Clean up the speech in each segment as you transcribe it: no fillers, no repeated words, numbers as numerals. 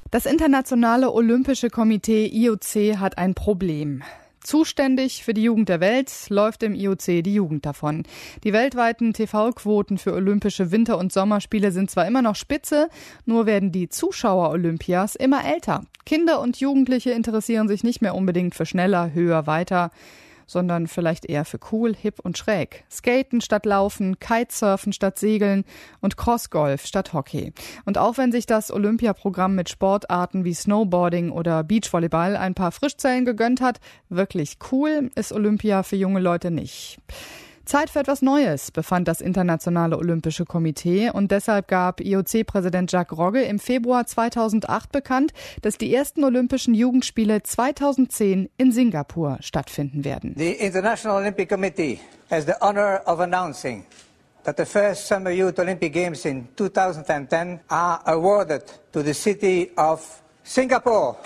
Das Internationale Olympische Komitee IOC hat ein Problem. Zuständig für die Jugend der Welt läuft im IOC die Jugend davon. Die weltweiten TV-Quoten für Olympische Winter- und Sommerspiele sind zwar immer noch spitze, nur werden die Zuschauer-Olympias immer älter. Kinder und Jugendliche interessieren sich nicht mehr unbedingt für schneller, höher, weiter, sondern vielleicht eher für cool, hip und schräg. Skaten statt Laufen, Kitesurfen statt Segeln und Crossgolf statt Hockey. Und auch wenn sich das Olympiaprogramm mit Sportarten wie Snowboarding oder Beachvolleyball ein paar Frischzellen gegönnt hat, wirklich cool ist Olympia für junge Leute nicht. Zeit für etwas Neues, befand das Internationale Olympische Komitee, und deshalb gab IOC-Präsident Jacques Rogge im Februar 2008 bekannt, dass die ersten Olympischen Jugendspiele 2010 in Singapur stattfinden werden. The International Olympic Committee has the honor of announcing that the first Summer Youth Olympic Games in 2010 are awarded to the city of Singapore.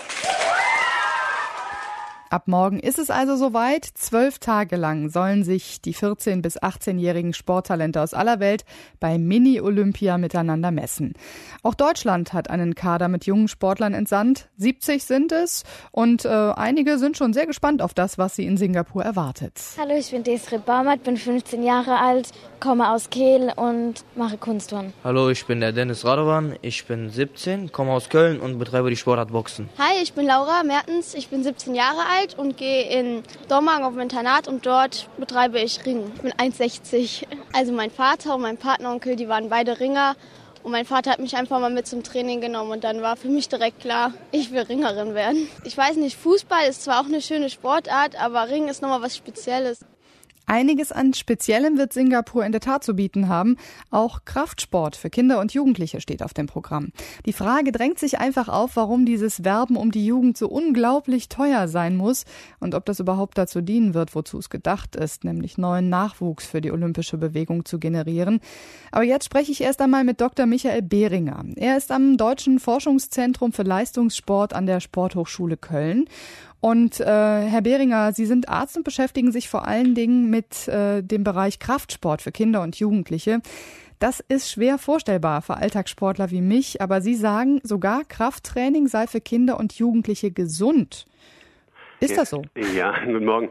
Ab morgen ist es also soweit. 12 Tage lang sollen sich die 14- bis 18-jährigen Sporttalente aus aller Welt bei Mini-Olympia miteinander messen. Auch Deutschland hat einen Kader mit jungen Sportlern entsandt. 70 sind es und einige sind schon sehr gespannt auf das, was sie in Singapur erwartet. Hallo, ich bin Desiree Baumert, bin 15 Jahre alt, komme aus Kehl und mache Kunstturnen. Hallo, ich bin der Dennis Radovan, ich bin 17, komme aus Köln und betreibe die Sportart Boxen. Hi, ich bin Laura Mertens, ich bin 17 Jahre alt und gehe in Dormagen auf ein Internat und dort betreibe ich Ringen. Ich bin 1,60. Also mein Vater und mein Partneronkel, die waren beide Ringer. Und mein Vater hat mich einfach mal mit zum Training genommen und dann war für mich direkt klar, ich will Ringerin werden. Ich weiß nicht, Fußball ist zwar auch eine schöne Sportart, aber Ringen ist nochmal was Spezielles. Einiges an Speziellem wird Singapur in der Tat zu bieten haben. Auch Kraftsport für Kinder und Jugendliche steht auf dem Programm. Die Frage drängt sich einfach auf, warum dieses Werben um die Jugend so unglaublich teuer sein muss und ob das überhaupt dazu dienen wird, wozu es gedacht ist, nämlich neuen Nachwuchs für die olympische Bewegung zu generieren. Aber jetzt spreche ich erst einmal mit Dr. Michael Behringer. Er ist am Deutschen Forschungszentrum für Leistungssport an der Sporthochschule Köln. Und Herr Behringer, Sie sind Arzt und beschäftigen sich vor allen Dingen mit dem Bereich Kraftsport für Kinder und Jugendliche. Das ist schwer vorstellbar für Alltagssportler wie mich, aber Sie sagen, sogar Krafttraining sei für Kinder und Jugendliche gesund. Ist das so? Ja, guten Morgen.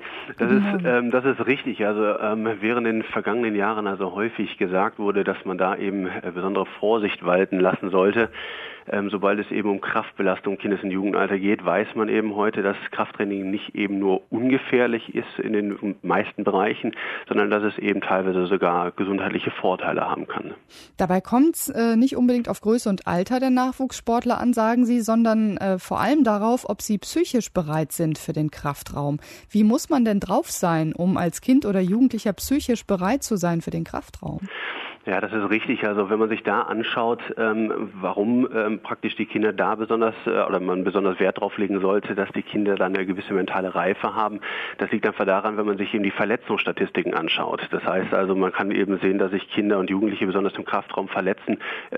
Das ist richtig. Also während in den vergangenen Jahren also häufig gesagt wurde, dass man da eben besondere Vorsicht walten lassen sollte. Sobald es eben um Kraftbelastung im Kindes- und Jugendalter geht, weiß man eben heute, dass Krafttraining nicht eben nur ungefährlich ist in den meisten Bereichen, sondern dass es eben teilweise sogar gesundheitliche Vorteile haben kann. Dabei kommt es nicht unbedingt auf Größe und Alter der Nachwuchssportler an, sagen Sie, sondern vor allem darauf, ob sie psychisch bereit sind für den Kraftraum. Wie muss man denn drauf sein, um als Kind oder Jugendlicher psychisch bereit zu sein für den Kraftraum? Ja, das ist richtig. Also wenn man sich da anschaut, warum praktisch die Kinder da besonders oder man besonders Wert drauf legen sollte, dass die Kinder dann eine gewisse mentale Reife haben, das liegt einfach daran, wenn man sich eben die Verletzungsstatistiken anschaut. Das heißt also, man kann eben sehen, dass sich Kinder und Jugendliche besonders im Kraftraum verletzen,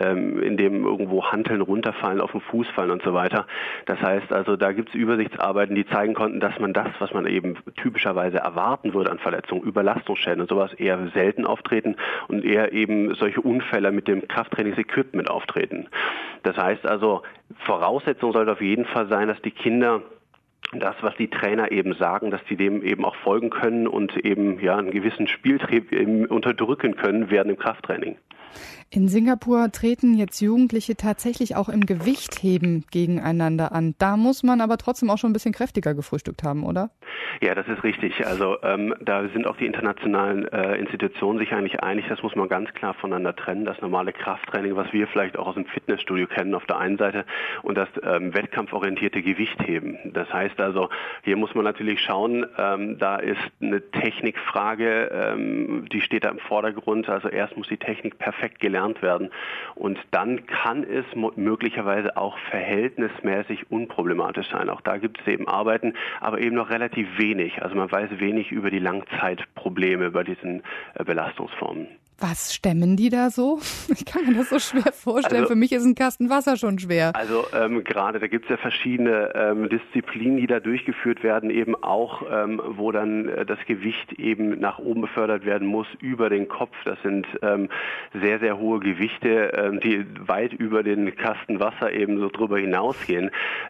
indem irgendwo Hanteln runterfallen, auf den Fuß fallen und so weiter. Das heißt also, da gibt es Übersichtsarbeiten, die zeigen konnten, dass man das, was man eben typischerweise erwarten würde an Verletzungen, Überlastungsschäden und sowas eher selten auftreten und eher eben solche Unfälle mit dem Krafttrainingsequipment auftreten. Das heißt also, Voraussetzung sollte auf jeden Fall sein, dass die Kinder das, was die Trainer eben sagen, dass sie dem eben auch folgen können und eben ja einen gewissen Spieltrieb eben unterdrücken können während dem Krafttraining. In Singapur treten jetzt Jugendliche tatsächlich auch im Gewichtheben gegeneinander an. Da muss man aber trotzdem auch schon ein bisschen kräftiger gefrühstückt haben, oder? Ja, das ist richtig. Also da sind auch die internationalen Institutionen sich eigentlich einig, das muss man ganz klar voneinander trennen. Das normale Krafttraining, was wir vielleicht auch aus dem Fitnessstudio kennen auf der einen Seite, und das wettkampforientierte Gewichtheben. Das heißt also, hier muss man natürlich schauen, da ist eine Technikfrage, die steht da im Vordergrund. Also erst muss die Technik perfekt gelernt werden und dann kann es möglicherweise auch verhältnismäßig unproblematisch sein. Auch da gibt es eben Arbeiten, aber eben noch relativ wenig. Also man weiß wenig über die Langzeitprobleme bei diesen Belastungsformen. Was stemmen die da so? Ich kann mir das so schwer vorstellen. Also, für mich ist ein Kasten Wasser schon schwer. Also gerade, da gibt es ja verschiedene Disziplinen, die da durchgeführt werden, eben auch, wo dann das Gewicht eben nach oben befördert werden muss über den Kopf. Das sind sehr, sehr hohe Gewichte, die weit über den Kasten Wasser eben so drüber hinausgehen.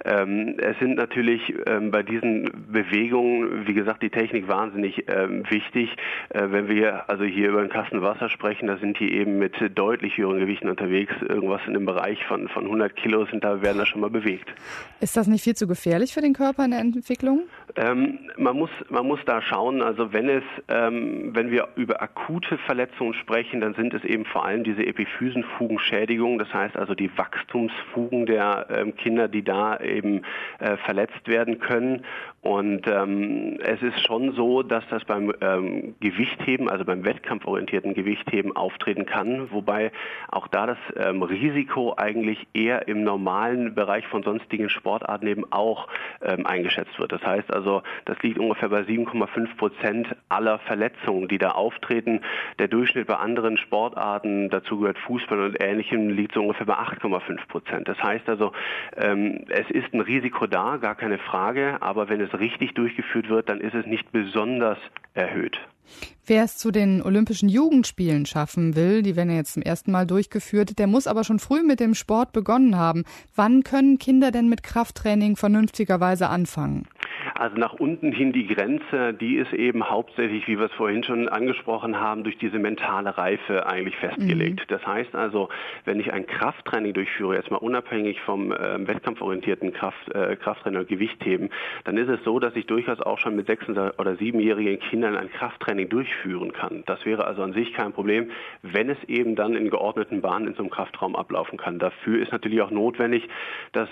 Es sind natürlich bei diesen Bewegungen, wie gesagt, die Technik wahnsinnig wichtig. Wenn wir also hier über den Kasten Wasser sprechen, da sind die eben mit deutlich höheren Gewichten unterwegs. Irgendwas in dem Bereich von 100 Kilo werden da schon mal bewegt. Ist das nicht viel zu gefährlich für den Körper in der Entwicklung? Man muss da schauen, also wenn wir über akute Verletzungen sprechen, dann sind es eben vor allem diese Epiphysenfugenschädigungen, das heißt also die Wachstumsfugen der Kinder, die da eben verletzt werden können. Und es ist schon so, dass das beim Gewichtheben, also beim wettkampforientierten Gewichtheben auftreten kann, wobei auch da das Risiko eigentlich eher im normalen Bereich von sonstigen Sportarten eben auch eingeschätzt wird. Das heißt also, das liegt ungefähr bei 7,5% aller Verletzungen, die da auftreten. Der Durchschnitt bei anderen Sportarten, dazu gehört Fußball und Ähnlichem, liegt so ungefähr bei 8,5%. Das heißt also, es ist ein Risiko da, gar keine Frage, aber wenn es richtig durchgeführt wird, dann ist es nicht besonders erhöht. Wer es zu den Olympischen Jugendspielen schaffen will, die werden ja jetzt zum ersten Mal durchgeführt, der muss aber schon früh mit dem Sport begonnen haben. Wann können Kinder denn mit Krafttraining vernünftigerweise anfangen? Also nach unten hin die Grenze, die ist eben hauptsächlich, wie wir es vorhin schon angesprochen haben, durch diese mentale Reife eigentlich festgelegt. Das heißt also, wenn ich ein Krafttraining durchführe, jetzt mal unabhängig vom wettkampforientierten Krafttraining oder Gewichtheben, dann ist es so, dass ich durchaus auch schon mit 6- oder 7-jährigen Kindern ein Krafttraining durchführen kann. Das wäre also an sich kein Problem, wenn es eben dann in geordneten Bahnen in so einem Kraftraum ablaufen kann. Dafür ist natürlich auch notwendig, dass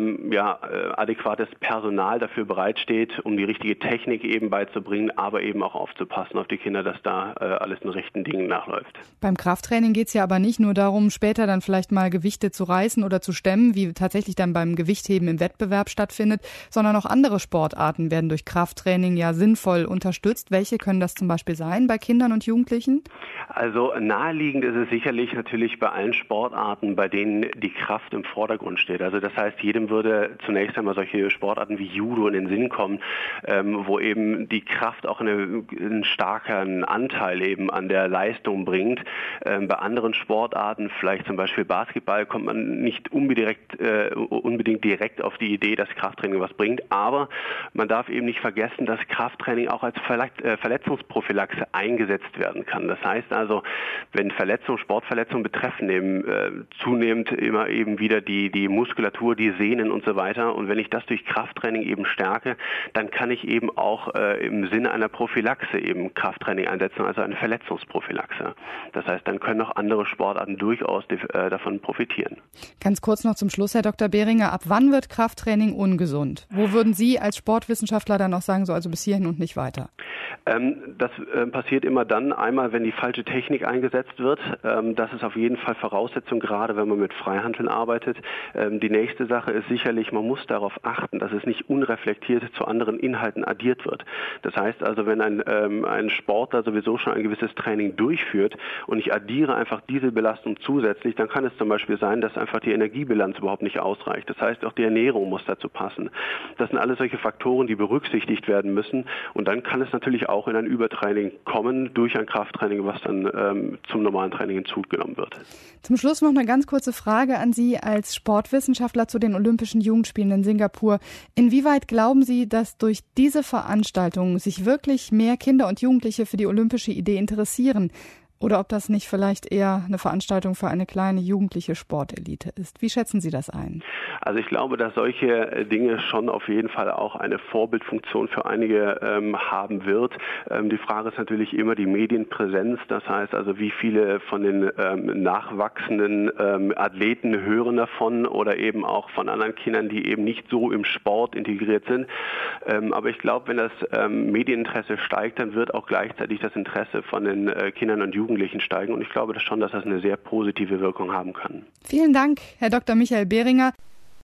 adäquates Personal dafür bereitsteht, um die richtige Technik eben beizubringen, aber eben auch aufzupassen auf die Kinder, dass da alles in rechten Dingen nachläuft. Beim Krafttraining geht es ja aber nicht nur darum, später dann vielleicht mal Gewichte zu reißen oder zu stemmen, wie tatsächlich dann beim Gewichtheben im Wettbewerb stattfindet, sondern auch andere Sportarten werden durch Krafttraining ja sinnvoll unterstützt. Welche können das zum Beispiel sein bei Kindern und Jugendlichen? Also naheliegend ist es sicherlich natürlich bei allen Sportarten, bei denen die Kraft im Vordergrund steht. Also das heißt, jedem würde zunächst einmal solche Sportarten wie Judo in den Sinn kommen, wo eben die Kraft auch einen starken Anteil eben an der Leistung bringt. Bei anderen Sportarten, vielleicht zum Beispiel Basketball, kommt man nicht unbedingt direkt auf die Idee, dass Krafttraining was bringt, aber man darf eben nicht vergessen, dass Krafttraining auch als Verletzungsprophylaxe eingesetzt werden kann. Das heißt also, wenn Sportverletzungen betreffen eben zunehmend immer eben wieder die Muskulatur, die Sehnen und so weiter, und wenn ich das durch Krafttraining eben stärke, dann kann ich eben auch im Sinne einer Prophylaxe eben Krafttraining einsetzen, also eine Verletzungsprophylaxe. Das heißt, dann können auch andere Sportarten durchaus davon profitieren. Ganz kurz noch zum Schluss, Herr Dr. Behringer, ab wann wird Krafttraining ungesund? Wo würden Sie als Sportwissenschaftler dann auch sagen, so also bis hierhin und nicht weiter? Das passiert immer dann, einmal wenn die falsche Technik eingesetzt wird. Das ist auf jeden Fall Voraussetzung, gerade wenn man mit Freihanteln arbeitet. Die nächste Sache ist sicherlich, man muss darauf achten, dass es nicht unreflektiert zu anderen Inhalten addiert wird. Das heißt also, wenn ein Sportler sowieso schon ein gewisses Training durchführt und ich addiere einfach diese Belastung zusätzlich, dann kann es zum Beispiel sein, dass einfach die Energiebilanz überhaupt nicht ausreicht. Das heißt, auch die Ernährung muss dazu passen. Das sind alles solche Faktoren, die berücksichtigt werden müssen, und dann kann es natürlich auch in ein Übertraining kommen durch ein Krafttraining, was dann zum normalen Training hinzugenommen wird. Zum Schluss noch eine ganz kurze Frage an Sie als Sportwissenschaftler zu den Olympischen Jugendspielen in Singapur. Inwieweit glauben Sie, dass durch diese Veranstaltung sich wirklich mehr Kinder und Jugendliche für die olympische Idee interessieren? Oder ob das nicht vielleicht eher eine Veranstaltung für eine kleine jugendliche Sportelite ist. Wie schätzen Sie das ein? Also ich glaube, dass solche Dinge schon auf jeden Fall auch eine Vorbildfunktion für einige haben wird. Die Frage ist natürlich immer die Medienpräsenz. Das heißt also, wie viele von den nachwachsenden Athleten hören davon oder eben auch von anderen Kindern, die eben nicht so im Sport integriert sind. Aber ich glaube, wenn das Medieninteresse steigt, dann wird auch gleichzeitig das Interesse von den Kindern und Jugendlichen steigen. Und ich glaube schon, dass das eine sehr positive Wirkung haben kann. Vielen Dank, Herr Dr. Michael Behringer.